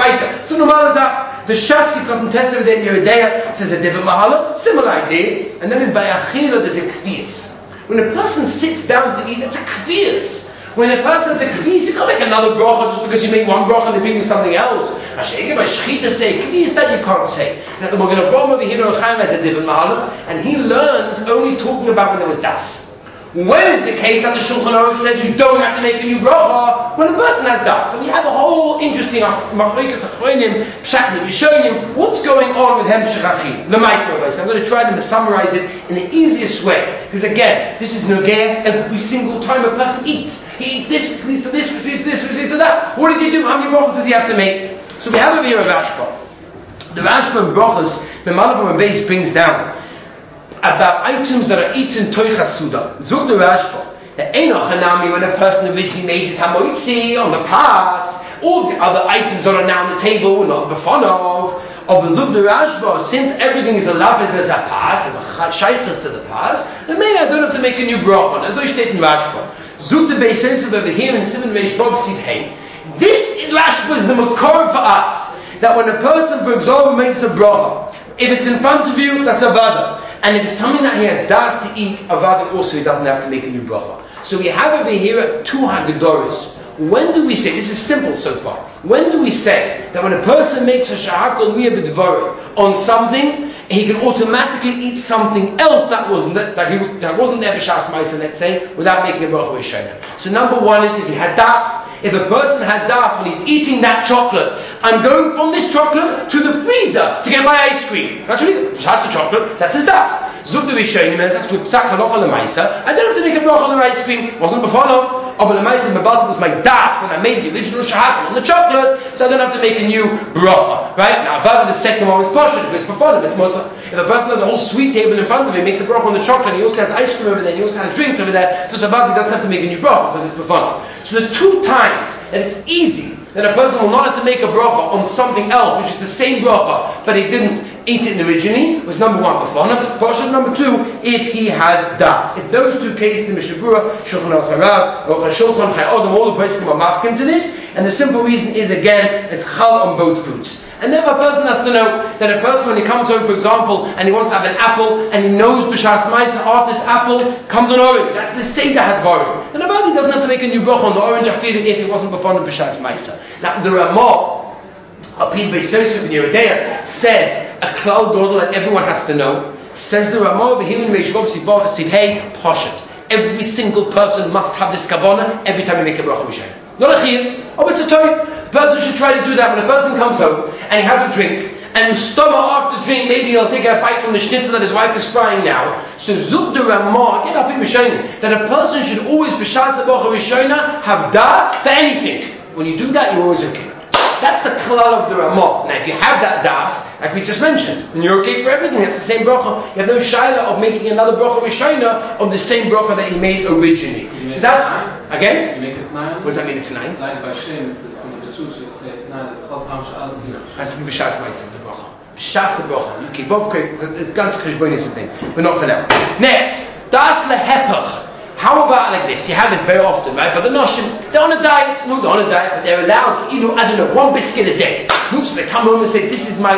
So normal is that. The Shatzi Kotten Test over there in Yeridea says a different mahala, similar idea, and then is by achila there's a kvias. When a person sits down to eat, it's a kvias. When a person has a kvias, you can't make another bracha just because you make one bracha and they bring you something else. Masha'ega by shchita say kvias, that you can't say. Now the Magen Avraham over here in Chaim has a different mahala, and he learns only talking about when there was das. When is the case that the Shulchan Aruch says you don't have to make a new bracha when a person has das? So we have a whole interesting machlokes achronim, pshat yishonim. What's going on with hemshech achil? L'maisa. I'm going to try to summarize it in the easiest way, because again, this is nogea every single time a person eats. He eats this, which leads to this, which leads to this, which leads to that. What does he do? How many brachas does he have to make? So we have over here a Rashba. The Rashba in brachas, the Malachim Beis brings down about items that are eaten toicha suda. Zug the Rashba. The enoch hanami, when a person originally made his hamoitzi on the pass, all the other items that are now on the table, not befonov. Of the Zug the Rashba, since everything is a lavis as a pass, as a shaykhus to the pass, then maybe I don't have to make a new bracha. As I state in Rashba. Zug the Beis Yosef over here in Siman Reish Vav Siv Hey. This Rashba is the makor for us, that when a person, for example, makes a bracha, if it's in front of you, that's a vada. And if it's something that he has das to eat, avada also he doesn't have to make a new bracha. So we have over here two haggadoros. When do we say, this is simple so far, when do we say that when a person makes a shahakol miyah b'dvarim on something, he can automatically eat something else that wasn't there b'shas ma'isa, let's say, without making a bracha rishonah. So number one is if he had das. If a person had das when he's eating that chocolate, I'm going from this chocolate to the freezer to get my ice cream. That's what he has the chocolate, that's his das. Zug the Rishonim, that's with psak halacha l'maisa. I don't have to make a bracha on the ice cream. Wasn't befonov. But l'maisa mebazil was my das when I made the original shahakol on the chocolate, so I don't have to make a new bracha. Right? Now, avada the second one was posher. If it's befonov, it's mutter. If a person has a whole sweet table in front of him, makes a bracha on the chocolate, and he also has ice cream over there, and he also has drinks over there, so avada doesn't have to make a new bracha because it's befonov. So the two times that it's easy that a person will not have to make a bracha on something else, which is the same bracha, but he didn't eats it originally, was number one, b'fanav, it's poshet. Number two, if he has das. If those two cases, the Mishnah Berurah, Shulchan Aruch Harav, or Shulchan Chai Adam, all the places are masking to this, and the simple reason is, again, it's chal on both foods. And therefore a person has to know that a person, when he comes home, for example, and he wants to have an apple, and he knows b'shas ma'isa, after this apple comes an orange. That's the seder has varim. And about he doesn't have to make a new bracha on the orange after if it wasn't b'fanav b'shas ma'isa. Now the Ramah, Apid Beis Yosef in Yeridea, says a klal gadol that everyone has to know. Says the Ramah, v'himin ve'yishvov sibhei poshet. Every single person must have this kavanah every time you make a bracha b'shem. Not a chiyuv, oh, it's a Torah. The person should try to do that when a person comes home and he has a drink, and stomach after drink, maybe he'll take a bite from the schnitzel that his wife is frying now. So Zug the Ramah, get up in Rishona, that a person should always b'shas bracha Rishona have das for anything. When you do that, you're always okay. That's the klal of the Ramah. Now if you have that das, like we just mentioned, then you're okay for everything. It's the same bracha. You have no shaila of making another bracha Rishona of the same bracha that you made originally. So that's, again? You make it 9? What does that mean, it's 9? Like by Shem, it's from the Betuch, you say 9, the Chol Pam Sha'az Kiyush. Has to be b'shas ma'isa, the bracha. B'shas the bracha. You keep up, it's ganz cheshbonis thing, but not for now. Next, das lehepach. How about like this? You have this very often, right? But the Noshim, they're on a diet. No, they're on a diet, but they're allowed to eat, I don't know, one biscuit a day. So they come home and say, this is my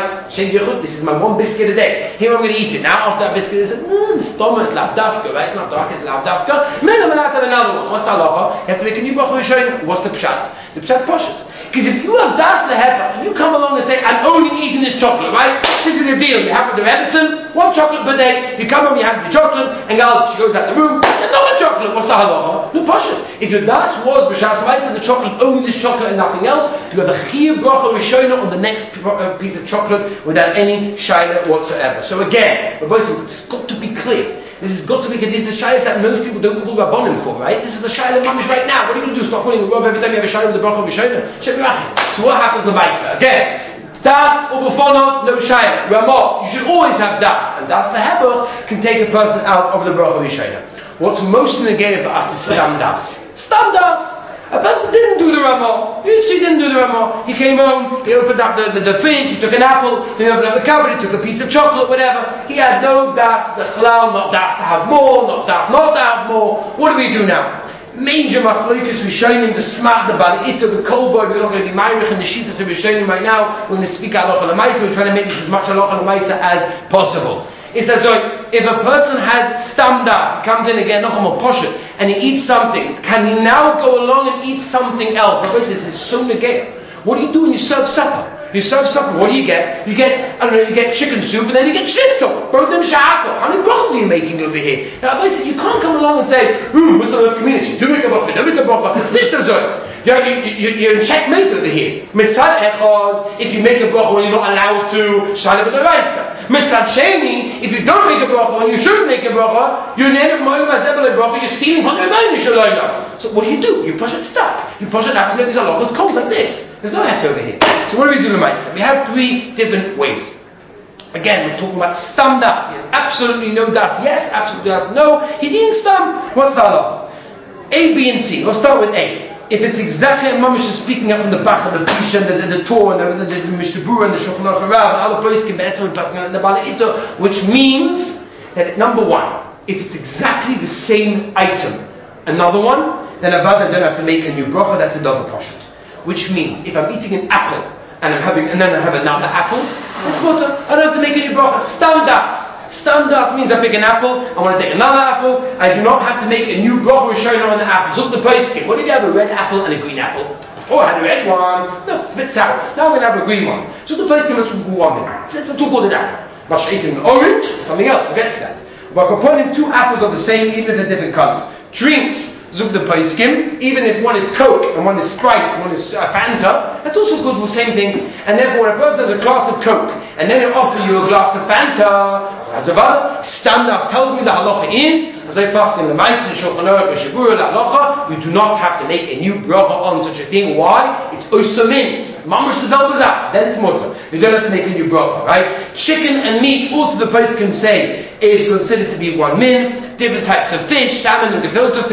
one biscuit a day. Here I'm going to eat it. Now after that biscuit, they say, the stomach is lavdafka, right? It's not dark, it's lavdafka. Man, I'm going to have another one. What's the halacha? You have to make a new bracha Rishon. What's the pshat? The pshat's poshet. Because if you have das lehepa, you come along and say, I'm only eating this chocolate, right? This is the deal. You have with the Rebbetzin, one chocolate per day. You come home, you have the chocolate, and she goes out the room, and no one chocolate. What's the halacha? No poshet. If your das was b'shas ma'isa, the chocolate, only this chocolate and nothing else, you have a chiyuv bracha Rishona on the next piece of chocolate without any shayla whatsoever. So again, it's got to be clear. This has got to be, this is a shayla that most people don't call Rabbonim for, right? This is a shayla mamish right now. What are you going to do? Start calling a Rav every time you have a shayla with the bracha Rishona? So what happens to the Maisa? Again, das or b'fanav, no shayla. Ramah, you should always have das. And das the hebach can take a person out of the bracha Rishona. What's most in the game for us is stam das. Stam das. A person didn't do the Ramah. She didn't do the Ramah. He came home, he opened up the fridge, he took an apple, he opened up the cupboard, he took a piece of chocolate, whatever. He had no das, the chalal, not das to have more, not das not to have more. What do we do now? Major machlokas, we're showing him the smart, the balita, the kolboy. We're not going to be ma'irich in the sheet that we're showing him right now. We're going to speak halacha l'maisa. We're trying to make this as much halacha l'maisa as possible. It's as though if a person has stam das, he comes in again, nocham poshet, and he eats something, can he now go along and eat something else? Rabbi says it's so negate. What do you do when you serve supper? You serve supper, what do you get? You get chicken soup, and then you get schnitzel. Both them sha'ako. How many brachas are you making over here? Now, Rabbi says you can't come along and say, what's the community? Do make a bracha, do make a bracha. This does it. You're in checkmate over here. Mitzad echad, if you make a bracha when you're not allowed to, shana b'daraisa. Mitzad sheni, if you don't make a bracha when you should make a bracha, you're in the end of mo'im hazebel bracha, you're stealing from the Rebbeinu Shalom. So what do? You push it stuck. You push it out to make these halachas cold like this. There's no hat over here. So what do we do to Maisa? We have 3 different ways. Again, we're talking about stam das. He has absolutely no das. Yes, absolutely das. No, he's eating stam. What's the halacha? A, B, and C. Let's start with A. If it's exactly Mamish is speaking up from the back of the Pisha and the Torah and the Mishnah Berurah and the Shulchan Aruch Harav and other places can be answered and the Bala'ita, which means that number 1, if it's exactly the same item, another one, then I don't have to make a new bracha. That's another poshet. Which means if I'm eating an apple and then I have another apple, it's water. I don't have to make a new bracha. Stam das. Stam das means I pick an apple, I want to take another apple, I do not have to make a new bracha Rishona on the apple. Look the place. What if you have a red apple and a green apple? Before I had a red one, no, it's a bit sour. Now I'm going to have a green one. So the place can let's go on there. It's a two-called apple. But eating an orange, something else, forget that. But according 2 apples are the same, even if they're different colors. Drinks, Zug the Paiskim, even if one is Coke and one is Sprite, one is Fanta, that's also good, the same thing. And therefore, when a person has a glass of Coke and then they offer you a glass of Fanta, as a other standards tells me the halacha is, as I pass in the Maisa and Shulchan Aruch and Shabura the halacha, you do not have to make a new bracha on such a thing. Why? It's osamin. It's mamash the zelbazah. Then it's mutter. You don't have to make a new bracha, right? Chicken and meat, also the place can say, is considered to be one min. Different types of fish, salmon and gefilte fish.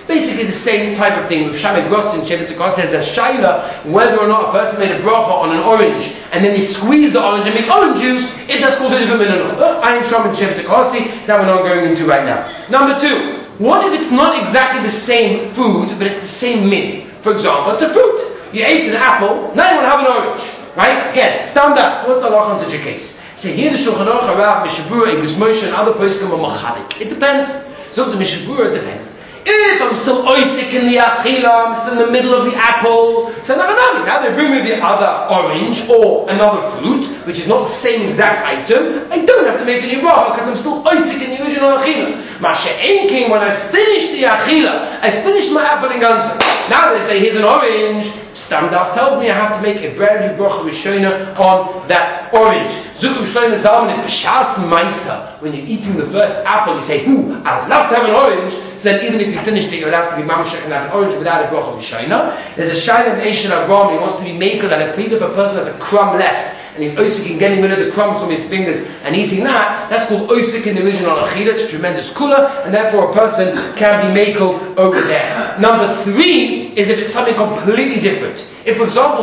Basically the same type of thing with Shamek Grossin, Shevitikos. There's a shaila whether or not a person made a bracha on an orange and then he squeezed the orange and made orange juice, if that's called a different minhag or not. I am Shamek Shevitikos, that we're not going into right now. Number two, what if it's not exactly the same food, but it's the same min? For example, it's a fruit. You ate an apple, now you want to have an orange. Right? Again, stand up. So what's the halacha in such a case? Say here the Shulchan Aruch, Rav, Mishabura, Egus Moshe, and other poskim are machalik. It depends. So the Mishabura, it depends. If I'm still oisik in the achila, I'm still in the middle of the apple, so now they bring me the other orange or another fruit, which is not the same exact item, I don't have to make a new bracha because I'm still oisik in the original achila. Masha Enking, when I finish the achila, I finish my apple in ganze. Now they say, here's an orange. Stam Das tells me I have to make a brand new bracha rishona on that orange. Zukum Shlomo Zalman, B'shas Maisa, when you're eating the first apple, you say, I'd love to have an orange. So then even if you finished it, you're allowed to be mamshech and have an orange without a bracha rishona. There's a shayla of Eishen Avram, he wants to be maker that if a person has a crumb left, and he's oisik in getting rid of the crumbs from his fingers and eating that, that's called oisik in the original achila. It's a tremendous kula, and therefore a person can be makel over there. Number three is if it's something completely different. If, for example,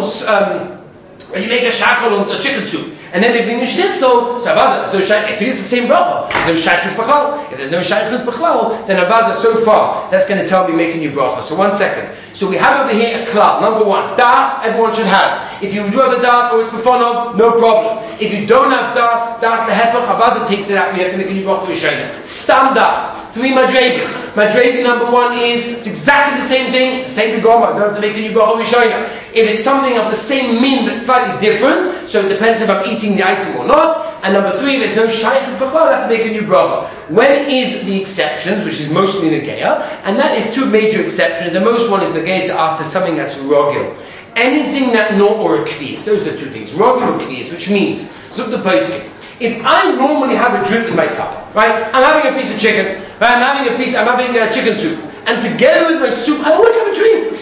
when you make a shakal on a chicken soup, and then they bring you schnitzel, so avada, there's no shaykh. If it is the same bracha, there's no shaykhis b'chlal. If there's no shaykhis b'chlal, then avada, so far, that's going to tell me making you bracha. So 1 second. So we have over here a klal. Number one, das, everyone should have. If you do have a das, or it's befonov, no problem. If you don't have das, the hefach, avada takes it out, you have to make a new bracha rishona. Stam das. 3 madregas. Madrega number 1 is, it's exactly the same thing, same begoma, don't have to make a new bracha rishona. If it's something of the same min but slightly different, so it depends if I'm eating the item or not. And number 3, there's no shaykhis b'chlal, I have to make a new bracha. When is the exceptions, which is mostly negeya, and that is 2 major exceptions. The most one is negeya to us is something that's rogil. Anything that not or a kvias, those are the 2 things, rogil or kvias, which means, zuk the poskim. If I normally have a drink with my supper, right? I'm having a piece of chicken, right? I'm having chicken soup, and together with my soup, I always have a drink.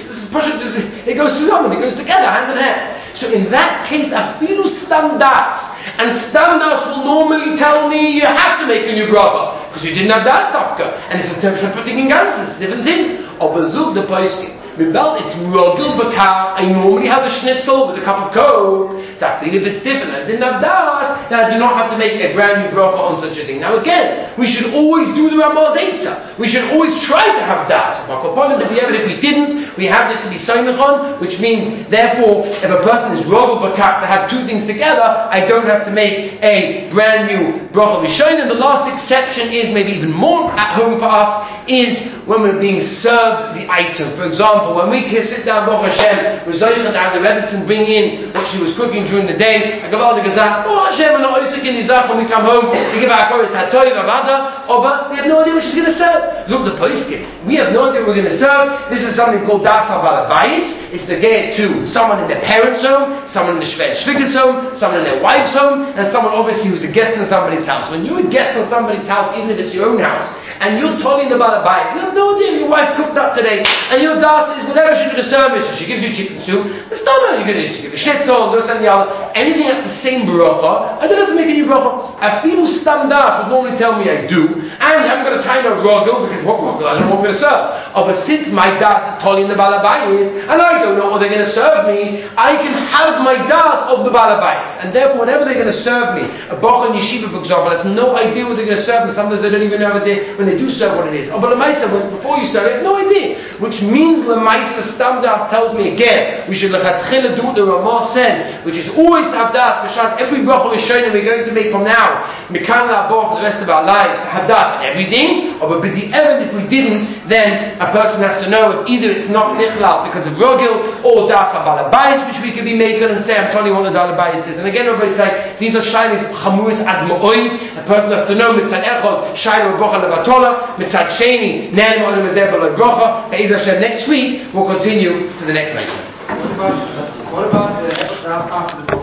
It goes together, it goes together, hand in hand. So in that case, afilu stam das, and stam das will normally tell me you have to make a new bracha because you didn't have das tafka, and it's a term for putting in ganzes, different thing. Obazul the poiskim. It's rogil bakar. I normally have a schnitzel with a cup of coke. So I feel if it's different, I didn't have das, then I do not have to make a brand new bracha on such a thing. Now again, we should always do the Ramah's Eitzah. We should always try to have das. If we didn't, we have this to be soymechon, which means, therefore, if a person is rogil bakar to have 2 things together, I don't have to make a brand new bracha rishon. And the last exception is maybe even more at home for us is when we're being served the item. For example, when we sit down, Baruch Hashem, we're zoyich and have the Rebbetzin bring in what she was cooking during the day. I go out to Gazan, Baruch Hashem, and oisik in Nizach, when we come home, we give our koris hatoy, vavada, oba, we have no idea what she's going to serve. Zuk the poiskim. We have no idea what we're going to serve. This is something called das ha'balabayis. It's the get to someone in their parents' home, someone in the Shviga's home, someone in their wife's home, and someone obviously who's a guest in somebody's house. When you're a guest in somebody's house, even if it's your own house, and you're telling the balabayis, you have no idea your wife cooked up today, and your das is whatever she did a service, so she gives you chicken soup, the stomach, you're going to give a schnitzel, this and the other, anything that's the same bracha, I don't have to make a new bracha. I feel stam das would normally tell me I do, and I'm going to try no rogel, because what rogel? I don't know what I'm going to serve. But since my das is telling the balabayis, and I don't know what they're going to serve me, I can have my das of the balabayis, and therefore whenever they're going to serve me, a bach and yeshiva, for example, has no idea what they're going to serve me. Sometimes they don't even have idea when they do serve what it is. But Lamaisa, before you serve, you have no idea. Which means Lamaisa Stam Das tells me again, we should lechatchila do what the Ramah says, which is always to have das. B'shas every bracha rishona we're going to make from now, mikan la'abor for the rest of our lives, to have das and everything. Or b'di even if we didn't, then a person has to know if either it's not nichlal because of rogil or das ha'balabayis, which we could be making and say, I'm telling you what the balabayis is. And again, Rabbi say these are shaylis chamuris ad ma'oid. A person has to know mitzad echad shayla bracha levatola, mitzad sheni nen ma'odim ezer b'loy bracha. Be'ez Hashem, next week we'll continue to the next lesson. What about the after the